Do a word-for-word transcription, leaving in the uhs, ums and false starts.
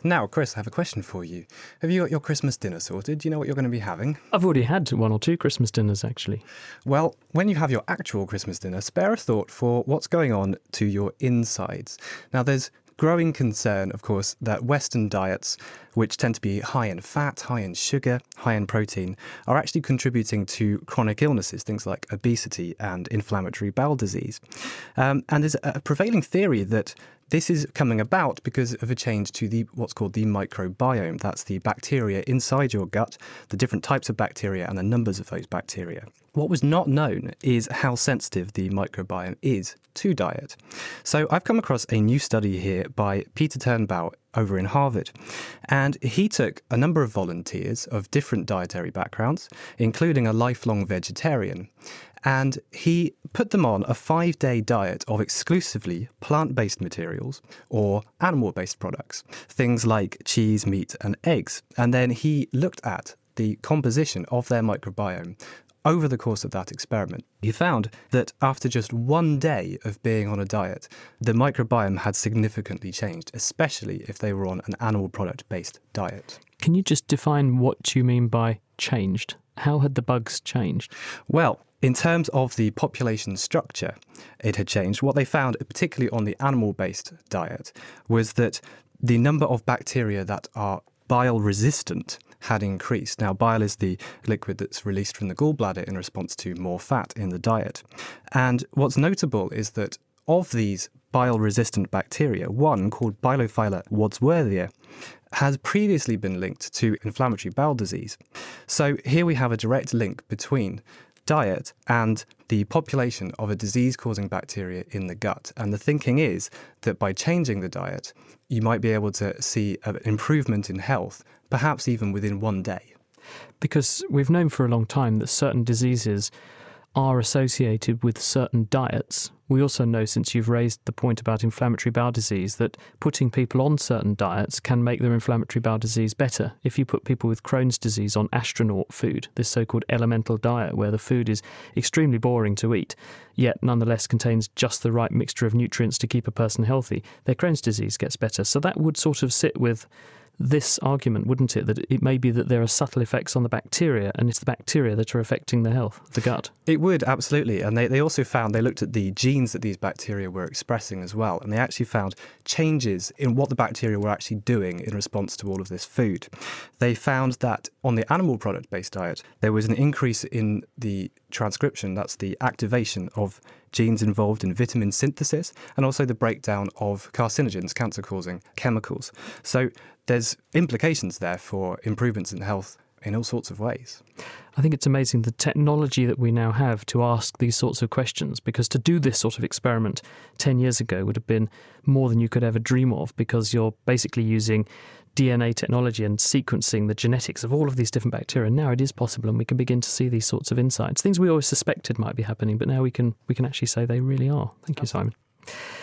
Now, Chris, I have a question for you. Have you got your Christmas dinner sorted? Do you know what you're going to be having? I've already had one or two Christmas dinners, actually. Well, when you have your actual Christmas dinner, spare a thought for what's going on to your insides. Now, there's growing concern, of course, that Western diets, which tend to be high in fat, high in sugar, high in protein, are actually contributing to chronic illnesses, things like obesity and inflammatory bowel disease. Um, and there's a prevailing theory that this is coming about because of a change to the what's called the microbiome. That's the bacteria inside your gut, the different types of bacteria and the numbers of those bacteria. What was not known is how sensitive the microbiome is to diet. So I've come across a new study here by Peter Turnbaugh over in Harvard. And he took a number of volunteers of different dietary backgrounds, including a lifelong vegetarian. And he put them on a five-day diet of exclusively plant-based materials or animal-based products, things like cheese, meat and eggs. And then he looked at the composition of their microbiome over the course of that experiment. He found that after just one day of being on a diet, the microbiome had significantly changed, especially if they were on an animal product-based diet. Can you just define what you mean by changed? How had the bugs changed? Well, in terms of the population structure, it had changed. What they found, particularly on the animal-based diet, was that the number of bacteria that are bile-resistant had increased. Now, bile is the liquid that's released from the gallbladder in response to more fat in the diet. And what's notable is that of these bile-resistant bacteria, one called Bilophila wadsworthia has previously been linked to inflammatory bowel disease. So here we have a direct link between diet and the population of a disease-causing bacteria in the gut. And the thinking is that by changing the diet, you might be able to see an improvement in health, perhaps even within one day. Because we've known for a long time that certain diseases are associated with certain diets. We also know, since you've raised the point about inflammatory bowel disease, that putting people on certain diets can make their inflammatory bowel disease better. If you put people with Crohn's disease on astronaut food, this so-called elemental diet, where the food is extremely boring to eat, yet nonetheless contains just the right mixture of nutrients to keep a person healthy, their Crohn's disease gets better. So that would sort of sit with this argument, wouldn't it, that it may be that there are subtle effects on the bacteria and it's the bacteria that are affecting the health of the gut? It would, absolutely. And they, they also found, they looked at the genes that these bacteria were expressing as well, and they actually found changes in what the bacteria were actually doing in response to all of this food. They found that on the animal product-based diet, there was an increase in the transcription, that's the activation of genes involved in vitamin synthesis, and also the breakdown of carcinogens, cancer-causing chemicals. So there's implications there for improvements in health in all sorts of ways. I think it's amazing the technology that we now have to ask these sorts of questions, because to do this sort of experiment ten years ago would have been more than you could ever dream of, because you're basically using D N A technology and sequencing the genetics of all of these different bacteria. Now it is possible, and we can begin to see these sorts of insights, things we always suspected might be happening, but now we can we can actually say they really are. Thank you, Simon.